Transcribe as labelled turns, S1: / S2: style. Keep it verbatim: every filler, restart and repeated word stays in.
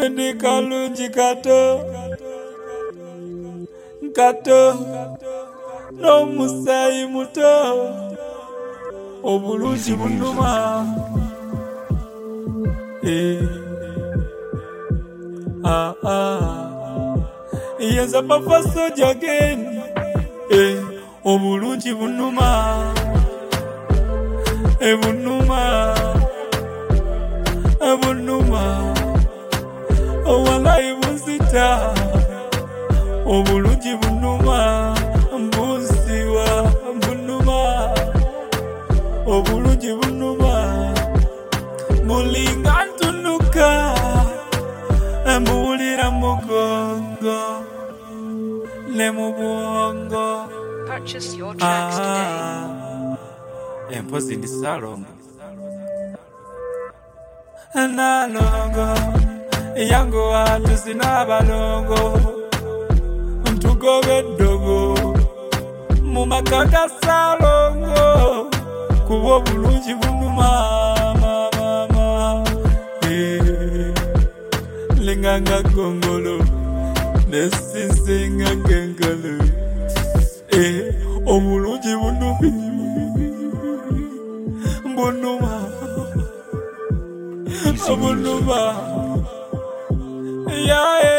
S1: ndi kalungi kato kato n'omusayi muto obulungi bunuma eh ah ah yes I'm a fast soldier again eh obulungi bunuma e bunuma e bunuma owalayi bunzita obulungi bunuma mbusiwa bunuma obulungi bunuma mulinga ntunuka mbulira mugongo ne mubwongo.
S2: Purchase your tracks today.
S1: Empozi ndi salongo nalongo yango watu sina balongo ntugobe dogo mumakaka salongo kubo bulungi bunuma mama eh linganga gongolo nesinsinga gengalo eh obulungi bunuma bunuma bunuma yeah, yeah.